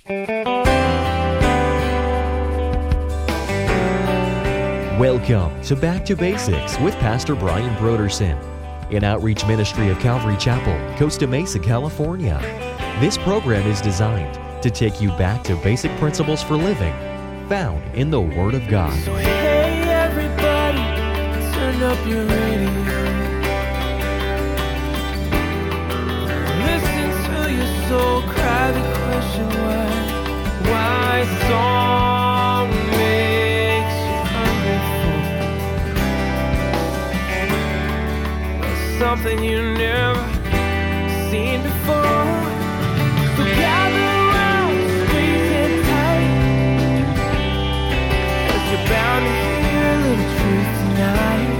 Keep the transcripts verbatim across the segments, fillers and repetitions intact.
Welcome to Back to Basics with Pastor Brian Broderson, an outreach ministry of Calvary Chapel, Costa Mesa, California. This program is designed to take you back to basic principles for living found in the Word of God. So hey everybody, turn up your radio. Listen to your soul cry the question why. Why song makes you hungry for something you never seen before. So gather around, squeeze in tight, 'cause you're bound to hear a little truth tonight.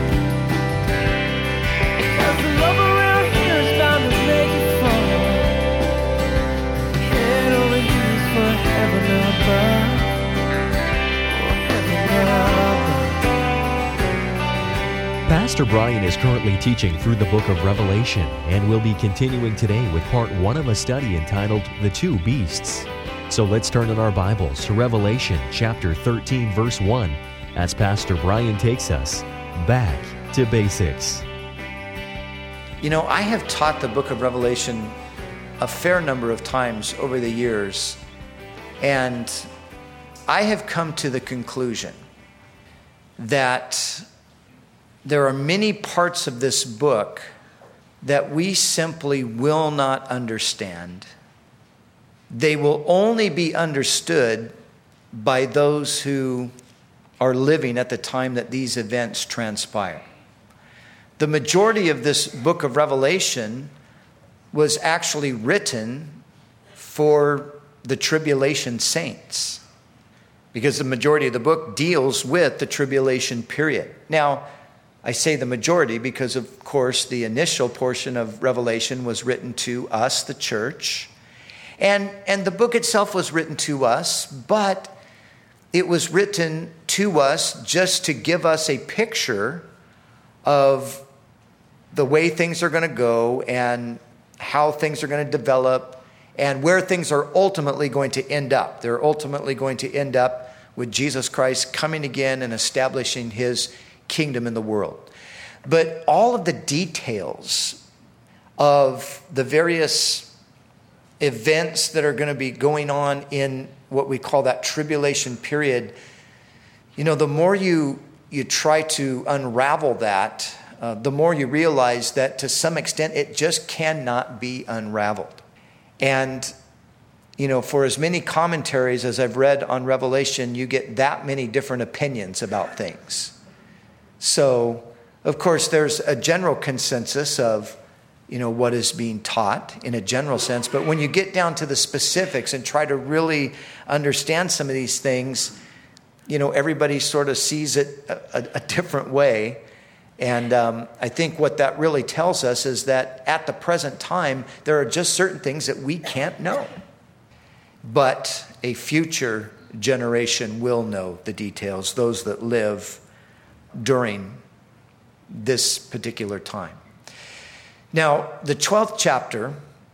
'Cause the love around here is bound to make you fall. Head over heels for heaven above. Oh, heaven above. Pastor Brian is currently teaching through the book of Revelation and will be continuing today with part one of a study entitled The Two Beasts. So let's turn in our Bibles to Revelation chapter thirteen, verse one, as Pastor Brian takes us back to basics. You know, I have taught the book of Revelation a fair number of times over the years, and I have come to the conclusion that there are many parts of this book that we simply will not understand. They will only be understood by those who are living at the time that these events transpire. The majority of this book of Revelation was actually written for the tribulation saints, because the majority of the book deals with the tribulation period. Now, I say the majority because, of course, the initial portion of Revelation was written to us, the church. And, and the book itself was written to us, but it was written to us just to give us a picture of the way things are going to go and how things are going to develop and where things are ultimately going to end up. They're ultimately going to end up with Jesus Christ coming again and establishing his kingdom in the world. But all of the details of the various events that are going to be going on in what we call that tribulation period, you know, the more you you try to unravel that, uh, the more you realize that to some extent it just cannot be unraveled. And you know, for as many commentaries as I've read on Revelation, you get that many different opinions about things. So, of course, there's a general consensus of, you know, what is being taught in a general sense. But when you get down to the specifics and try to really understand some of these things, you know, everybody sort of sees it a, a, a different way. And um, I think what that really tells us is that at the present time, there are just certain things that we can't know. But a future generation will know the details, those that live during this particular time. Now, the twelfth chapter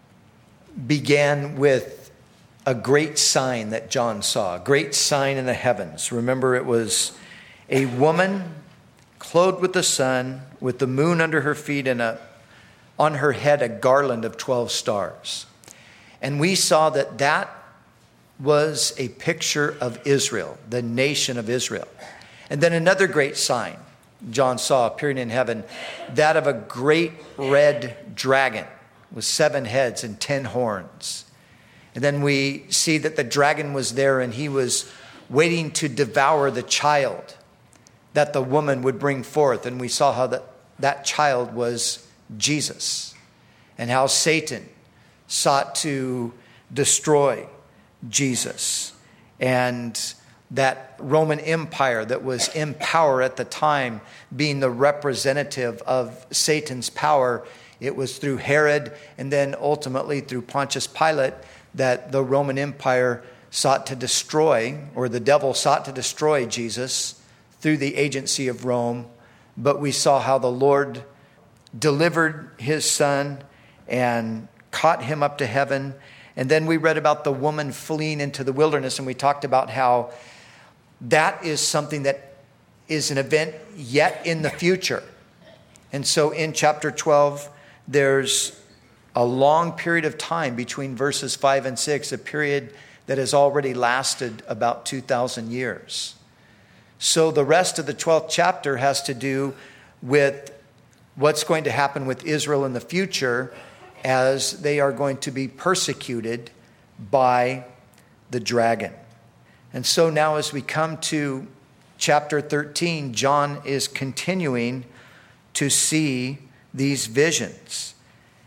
began with a great sign that John saw, a great sign in the heavens. Remember, it was a woman clothed with the sun, with the moon under her feet, and a, on her head a garland of twelve stars. And we saw that that was a picture of Israel, the nation of Israel. And then another great sign John saw appearing in heaven, that of a great red dragon with seven heads and ten horns. And then we see that the dragon was there and he was waiting to devour the child that the woman would bring forth. And we saw how that, that child was Jesus, and how Satan sought to destroy Jesus. And that Roman Empire that was in power at the time, being the representative of Satan's power, it was through Herod and then ultimately through Pontius Pilate that the Roman Empire sought to destroy, or the devil sought to destroy Jesus through the agency of Rome. But we saw how the Lord delivered his son and caught him up to heaven. And then we read about the woman fleeing into the wilderness, and we talked about how that is something that is an event yet in the future. And so in chapter twelve, there's a long period of time between verses five and six, a period that has already lasted about two thousand years. So the rest of the twelfth chapter has to do with what's going to happen with Israel in the future as they are going to be persecuted by the dragon. And so now as we come to chapter thirteen, John is continuing to see these visions.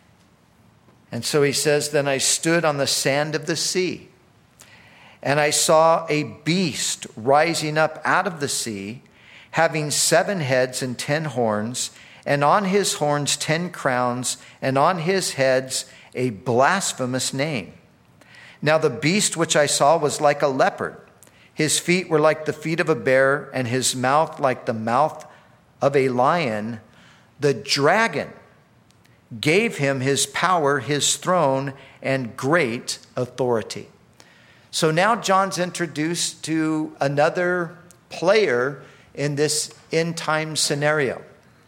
And so he says, "Then I stood on the sand of the sea, and I saw a beast rising up out of the sea, having seven heads and ten horns, and on his horns ten crowns, and on his heads a blasphemous name. Now the beast which I saw was like a leopard. His feet were like the feet of a bear, and his mouth like the mouth of a lion. The dragon gave him his power, his throne, and great authority." So now John's introduced to another player in this end time scenario.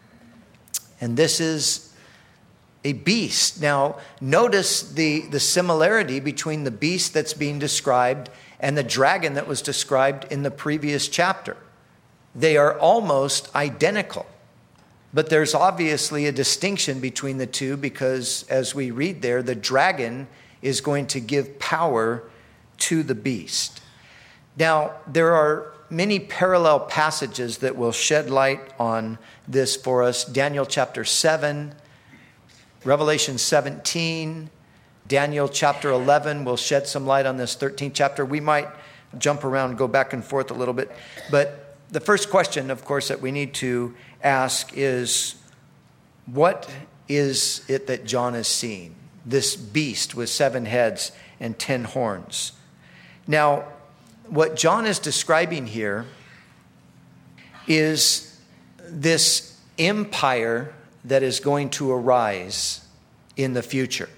And this is a beast. Now, notice the, the similarity between the beast that's being described and the dragon that was described in the previous chapter. They are almost identical. But there's obviously a distinction between the two because, as we read there, the dragon is going to give power to the beast. Now, there are many parallel passages that will shed light on this for us. Daniel chapter seven, Revelation seventeen, Daniel chapter eleven will shed some light on this thirteenth chapter. We might jump around, go back and forth a little bit. But the first question, of course, that we need to ask is, what is it that John is seeing? This beast with seven heads and ten horns. Now, what John is describing here is this empire that is going to arise in the future.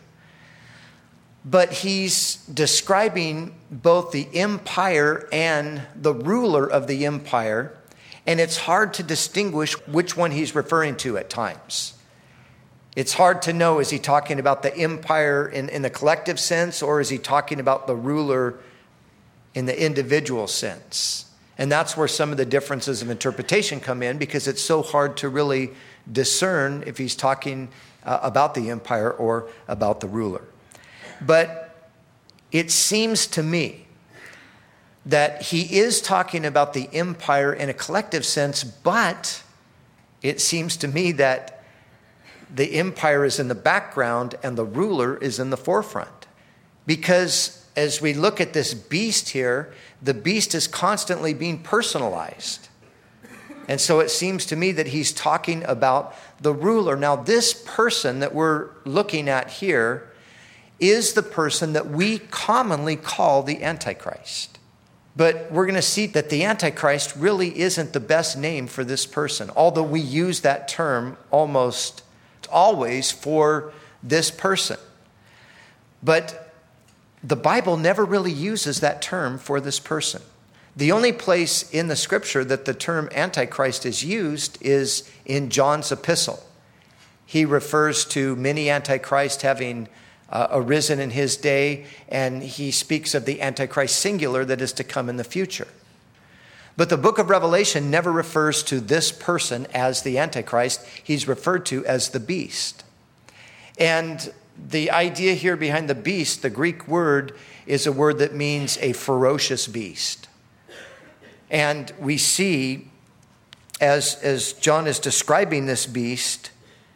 But he's describing both the empire and the ruler of the empire, and it's hard to distinguish which one he's referring to at times. It's hard to know, is he talking about the empire in, in the collective sense, or is he talking about the ruler in the individual sense? And that's where some of the differences of interpretation come in, because it's so hard to really discern if he's talking uh, about the empire or about the ruler. But it seems to me that he is talking about the empire in a collective sense, but it seems to me that the empire is in the background and the ruler is in the forefront. Because as we look at this beast here, the beast is constantly being personalized. And so it seems to me that he's talking about the ruler. Now, this person that we're looking at here is the person that we commonly call the Antichrist. But we're going to see that the Antichrist really isn't the best name for this person, although we use that term almost always for this person. But the Bible never really uses that term for this person. The only place in the scripture that the term Antichrist is used is in John's epistle. He refers to many Antichrists having uh, arisen in his day, and he speaks of the Antichrist singular that is to come in the future. But the book of Revelation never refers to this person as the Antichrist. He's referred to as the beast. And the idea here behind the beast, the Greek word, is a word that means a ferocious beast. And we see, as, as John is describing this beast,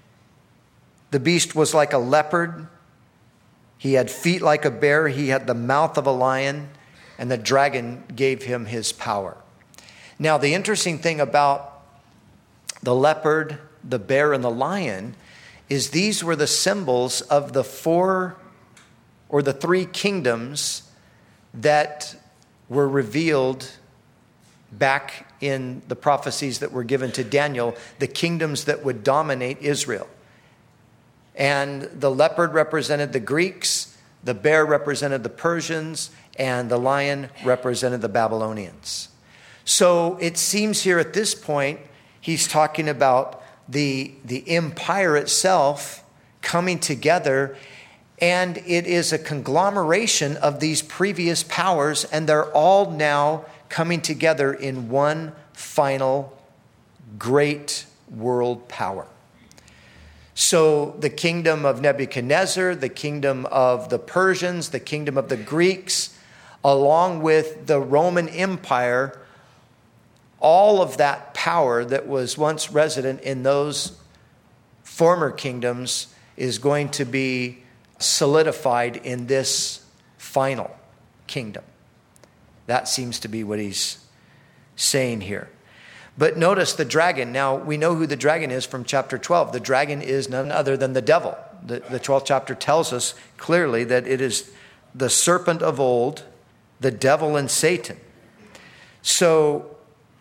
the beast was like a leopard. He had feet like a bear. He had the mouth of a lion. And the dragon gave him his power. Now, the interesting thing about the leopard, the bear, and the lion is these were the symbols of the four or the three kingdoms that were revealed back in the prophecies that were given to Daniel, the kingdoms that would dominate Israel. And the leopard represented the Greeks, the bear represented the Persians, and the lion represented the Babylonians. So it seems here at this point, he's talking about the, the empire itself coming together, and it is a conglomeration of these previous powers, and they're all now coming together in one final great world power. So the kingdom of Nebuchadnezzar, the kingdom of the Persians, the kingdom of the Greeks, along with the Roman Empire, all of that power that was once resident in those former kingdoms is going to be solidified in this final kingdom. That seems to be what he's saying here. But notice the dragon. Now, we know who the dragon is from chapter twelve. The dragon is none other than the devil. The, the twelfth chapter tells us clearly that it is the serpent of old, the devil and Satan. So,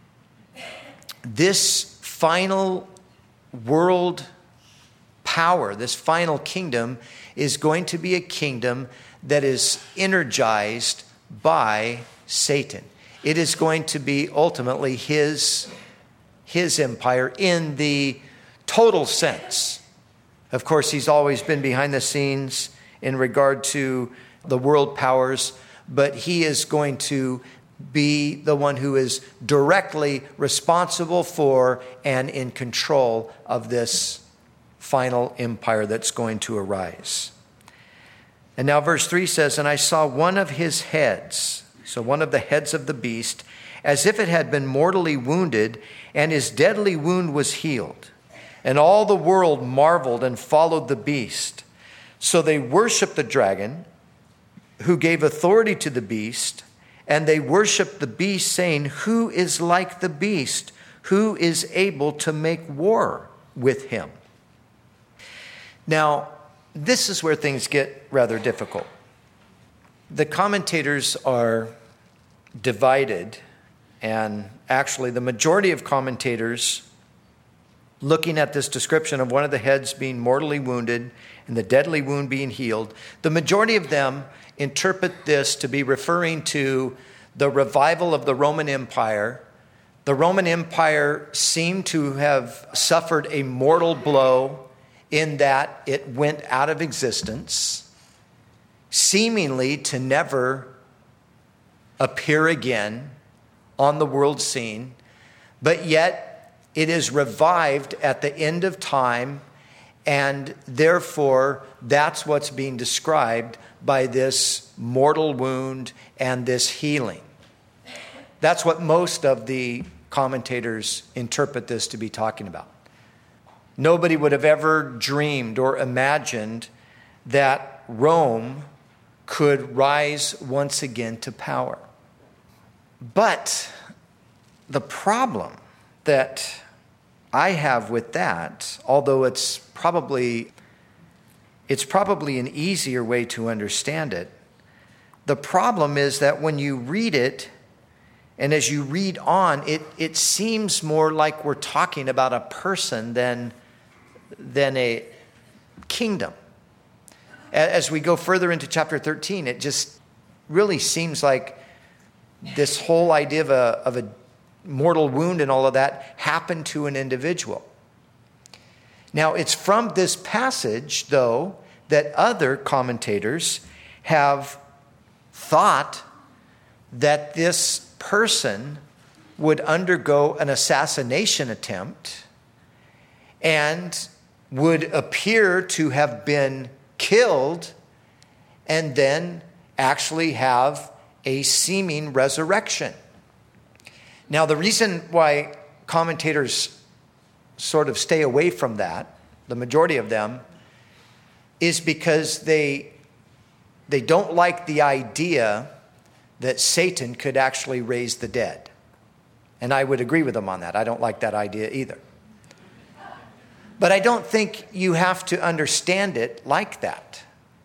this final world power, this final kingdom, is going to be a kingdom that is energized by Satan. It is going to be ultimately his, his empire in the total sense. Of course, he's always been behind the scenes in regard to the world powers, but he is going to be the one who is directly responsible for and in control of this final empire that's going to arise. And now verse three says, "And I saw one of his heads," so one of the heads of the beast, "as if it had been mortally wounded, and his deadly wound was healed. And all the world marveled and followed the beast. So they worshiped the dragon, who gave authority to the beast, and they worshiped the beast, saying, 'Who is like the beast? Who is able to make war with him?'" Now, this is where things get rather difficult. The commentators are divided, and actually the majority of commentators, looking at this description of one of the heads being mortally wounded and the deadly wound being healed, the majority of them interpret this to be referring to the revival of the Roman Empire. The Roman Empire seemed to have suffered a mortal blow in that it went out of existence, seemingly to never appear again on the world scene, but yet it is revived at the end of time, and therefore that's what's being described by this mortal wound and this healing. That's what most of the commentators interpret this to be talking about. Nobody would have ever dreamed or imagined that Rome could rise once again to power. But the problem that I have with that, although it's probably it's probably an easier way to understand it, the problem is that when you read it, and as you read on, it, it seems more like we're talking about a person than, than a kingdom. As we go further into chapter thirteen, it just really seems like this whole idea of a, of a mortal wound and all of that happened to an individual. Now, it's from this passage, though, that other commentators have thought that this person would undergo an assassination attempt and would appear to have been killed and then actually have a seeming resurrection. Now, the reason why commentators sort of stay away from that, the majority of them, is because they, they don't like the idea that Satan could actually raise the dead. And I would agree with them on that. I don't like that idea either. But I don't think you have to understand it like that.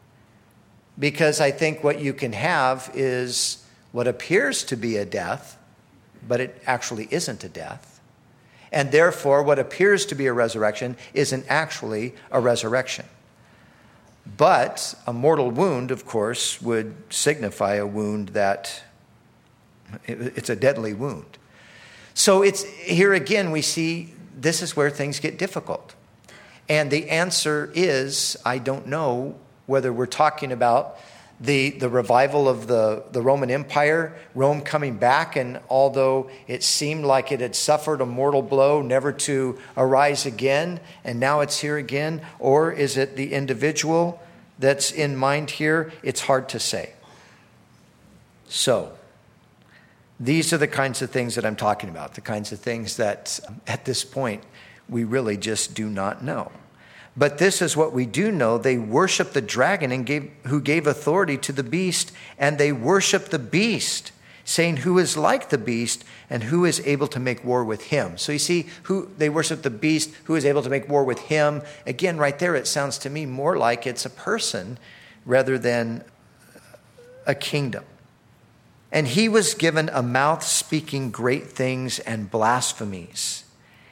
Because I think what you can have is what appears to be a death, but it actually isn't a death. And therefore, what appears to be a resurrection isn't actually a resurrection. But a mortal wound, of course, would signify a wound that it's a deadly wound. So it's here again, we see this is where things get difficult. And the answer is, I don't know whether we're talking about the, the revival of the, the Roman Empire, Rome coming back, and although it seemed like it had suffered a mortal blow, never to arise again, and now it's here again, or is it the individual that's in mind here? It's hard to say. So, these are the kinds of things that I'm talking about, the kinds of things that at this point we really just do not know. But this is what we do know. They worship the dragon and gave, who gave authority to the beast, and they worship the beast, saying, who is like the beast and who is able to make war with him? So you see, who they worship the beast, who is able to make war with him. Again, right there, it sounds to me more like it's a person rather than a kingdom. And he was given a mouth speaking great things and blasphemies.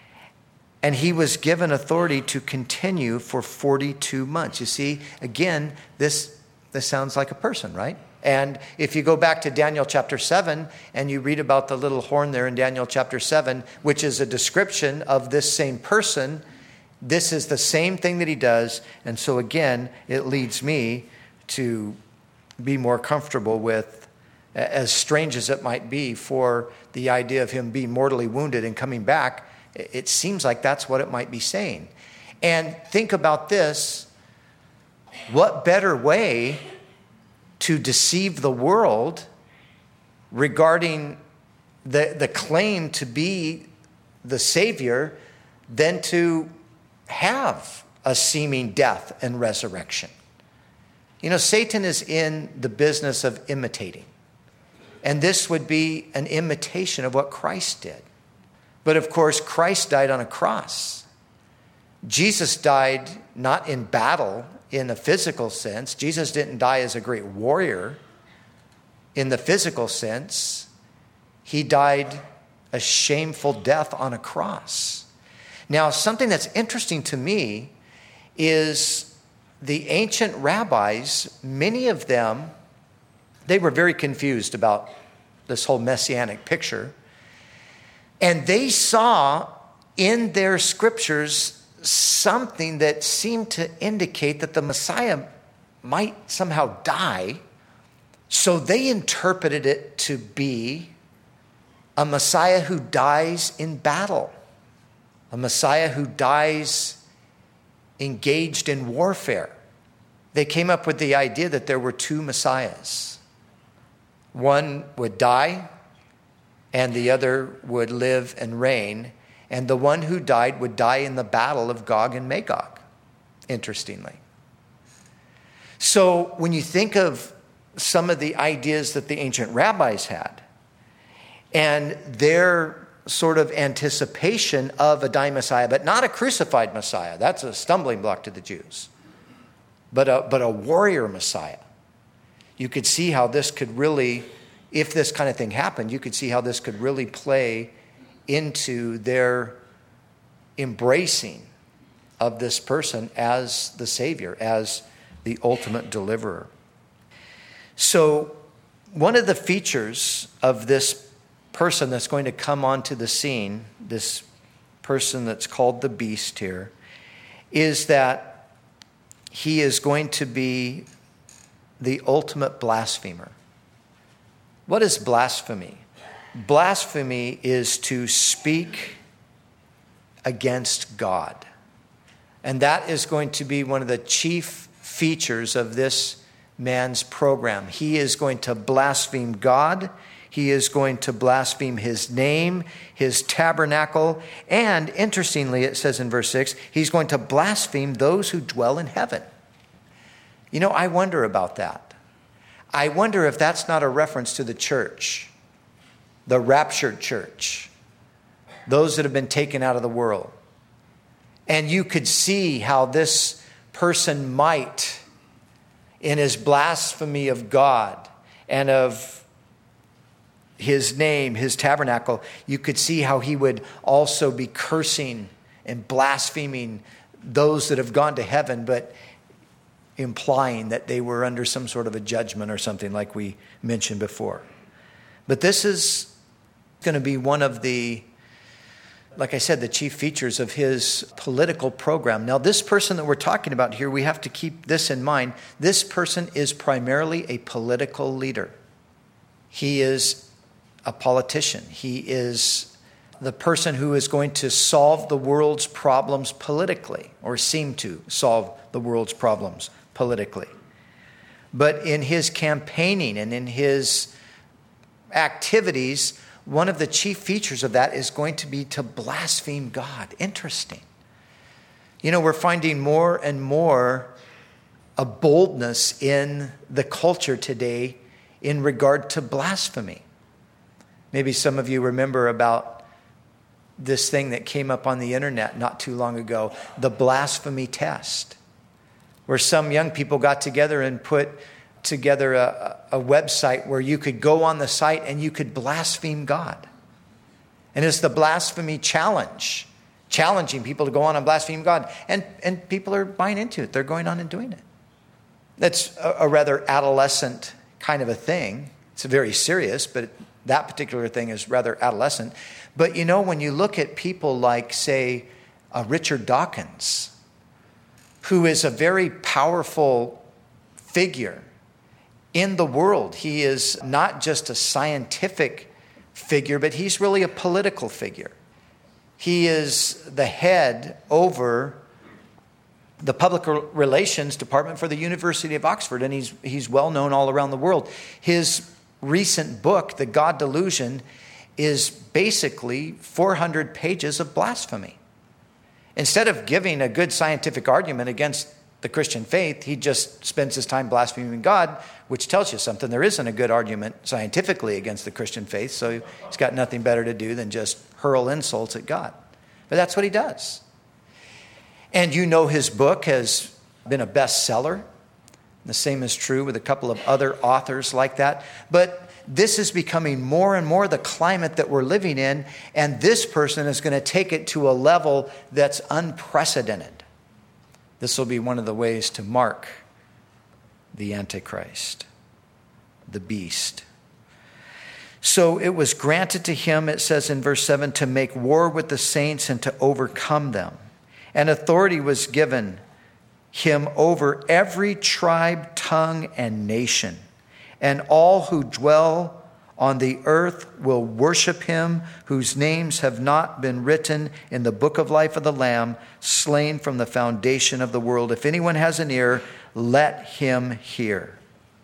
And he was given authority to continue for forty-two months. You see, again, this, this sounds like a person, right? And if you go back to Daniel chapter seven and you read about the little horn there in Daniel chapter seven, which is a description of this same person, this is the same thing that he does. And so again, it leads me to be more comfortable with, as strange as it might be for the idea of him being mortally wounded and coming back, it seems like that's what it might be saying. And think about this. What better way to deceive the world regarding the, the claim to be the Savior than to have a seeming death and resurrection? You know, Satan is in the business of imitating. And this would be an imitation of what Christ did. But of course, Christ died on a cross. Jesus died not in battle in a physical sense. Jesus didn't die as a great warrior in the physical sense. He died a shameful death on a cross. Now, something that's interesting to me is the ancient rabbis, many of them, they were very confused about this whole messianic picture. And they saw in their scriptures something that seemed to indicate that the Messiah might somehow die. So they interpreted it to be a Messiah who dies in battle, a Messiah who dies engaged in warfare. They came up with the idea that there were two Messiahs. One would die, and the other would live and reign. And the one who died would die in the battle of Gog and Magog, interestingly. So when you think of some of the ideas that the ancient rabbis had, and their sort of anticipation of a dying Messiah, but not a crucified Messiah, that's a stumbling block to the Jews, but a, but a warrior Messiah, you could see how this could really, if this kind of thing happened, you could see how this could really play into their embracing of this person as the Savior, as the ultimate deliverer. So one of the features of this person that's going to come onto the scene, this person that's called the beast here, is that he is going to be the ultimate blasphemer. What is blasphemy? Blasphemy is to speak against God. And that is going to be one of the chief features of this man's program. He is going to blaspheme God. He is going to blaspheme his name, his tabernacle, and interestingly, it says in verse six, he's going to blaspheme those who dwell in heaven. You know, I wonder about that. I wonder if that's not a reference to the church, the raptured church, those that have been taken out of the world. And you could see how this person might, in his blasphemy of God and of his name, his tabernacle, you could see how he would also be cursing and blaspheming those that have gone to heaven. But implying that they were under some sort of a judgment or something like we mentioned before. But this is going to be one of the, like I said, the chief features of his political program. Now, this person that we're talking about here, we have to keep this in mind. This person is primarily a political leader. He is a politician. He is the person who is going to solve the world's problems politically, or seem to solve the world's problems politically. But in his campaigning and in his activities, one of the chief features of that is going to be to blaspheme God. Interesting. You know, we're finding more and more a boldness in the culture today in regard to blasphemy. Maybe some of you remember about this thing that came up on the internet not too long ago, the blasphemy test, where some young people got together and put together a, a website where you could go on the site and you could blaspheme God. And it's the blasphemy challenge, challenging people to go on and blaspheme God. And, and people are buying into it. They're going on and doing it. That's a, a rather adolescent kind of a thing. It's very serious, but that particular thing is rather adolescent. But you know, when you look at people like, say, uh, Richard Dawkins, who is a very powerful figure in the world. He is not just a scientific figure, but he's really a political figure. He is the head over the public relations department for the University of Oxford, and he's he's well known all around the world. His recent book, The God Delusion, is basically four hundred pages of blasphemy. Instead of giving a good scientific argument against the Christian faith, he just spends his time blaspheming God, which tells you something. There isn't a good argument scientifically against the Christian faith, so he's got nothing better to do than just hurl insults at God. But that's what he does. And you know his book has been a bestseller. The same is true with a couple of other authors like that. But this is becoming more and more the climate that we're living in, and this person is going to take it to a level that's unprecedented. This will be one of the ways to mark the Antichrist, the beast. So it was granted to him, it says in verse seven, to make war with the saints and to overcome them. And authority was given him over every tribe, tongue, and nation. And all who dwell on the earth will worship him, whose names have not been written in the book of life of the Lamb, slain from the foundation of the world. If anyone has an ear, let him hear.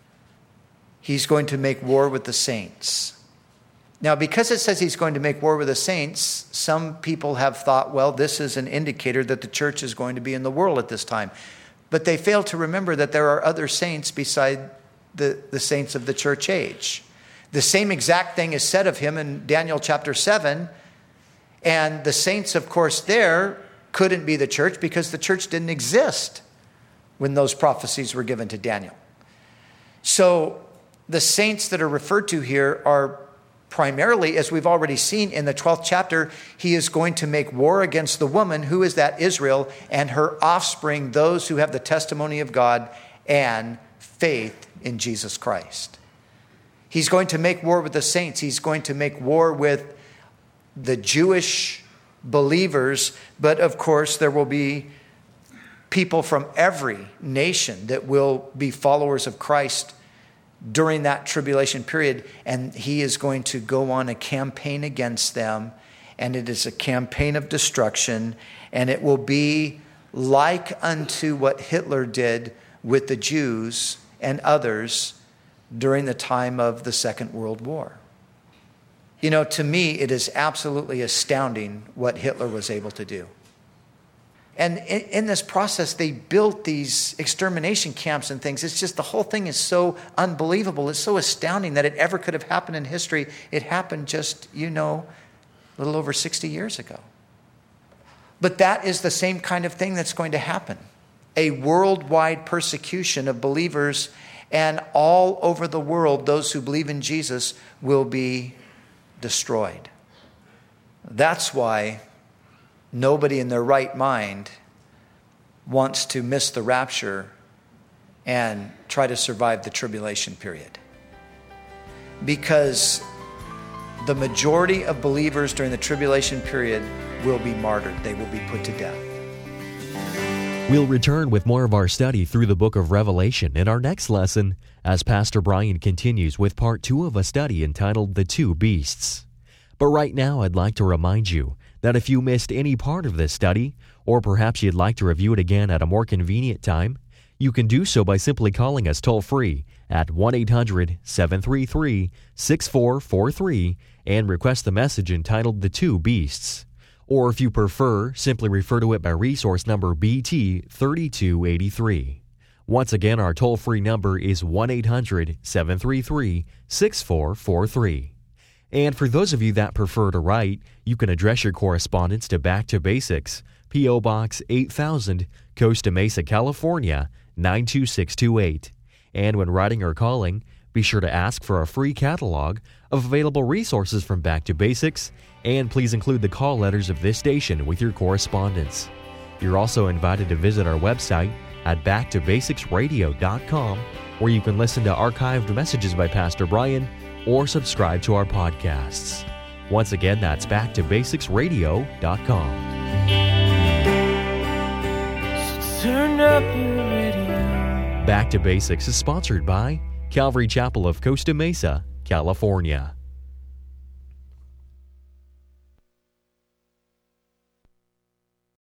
He's going to make war with the saints. Now, because it says he's going to make war with the saints, some people have thought, well, this is an indicator that the church is going to be in the world at this time. But they fail to remember that there are other saints beside the, the saints of the church age. The same exact thing is said of him in Daniel chapter seven. And the saints, of course, there couldn't be the church because the church didn't exist when those prophecies were given to Daniel. So the saints that are referred to here are primarily, as we've already seen in the twelfth chapter, he is going to make war against the woman, who is that Israel, and her offspring, those who have the testimony of God and faith in Jesus Christ. He's going to make war with the saints. He's going to make war with the Jewish believers. But of course, there will be people from every nation that will be followers of Christ during that tribulation period. And he is going to go on a campaign against them. And it is a campaign of destruction. And it will be like unto what Hitler did with the Jews and others during the time of the Second World War. You know, to me, it is absolutely astounding what Hitler was able to do. And in, in this process, they built these extermination camps and things. It's just, the whole thing is so unbelievable. It's so astounding that it ever could have happened in history. It happened just, you know, a little over sixty years ago. But that is the same kind of thing that's going to happen. A worldwide persecution of believers, and all over the world, those who believe in Jesus will be destroyed. That's why nobody in their right mind wants to miss the rapture and try to survive the tribulation period. Because the majority of believers during the tribulation period will be martyred. They will be put to death. We'll return with more of our study through the book of Revelation in our next lesson as Pastor Brian continues with part two of a study entitled The Two Beasts. But right now, I'd like to remind you that if you missed any part of this study, or perhaps you'd like to review it again at a more convenient time, you can do so by simply calling us toll-free at one eight hundred seven three three six four four three and request the message entitled The Two Beasts. Or if you prefer, simply refer to it by resource number B T thirty-two eighty-three. Once again, our toll-free number is one eight hundred seven three three six four four three. And for those of you that prefer to write, you can address your correspondence to Back to Basics, P O. Box eight thousand, Costa Mesa, California, nine two six two eight. And when writing or calling, be sure to ask for a free catalog of available resources from Back to Basics, and please include the call letters of this station with your correspondence. You're also invited to visit our website at back to basics radio dot com, where you can listen to archived messages by Pastor Brian or subscribe to our podcasts. Once again, that's back to basics radio dot com. So turn up your radio. Back to Basics is sponsored by Calvary Chapel of Costa Mesa, California.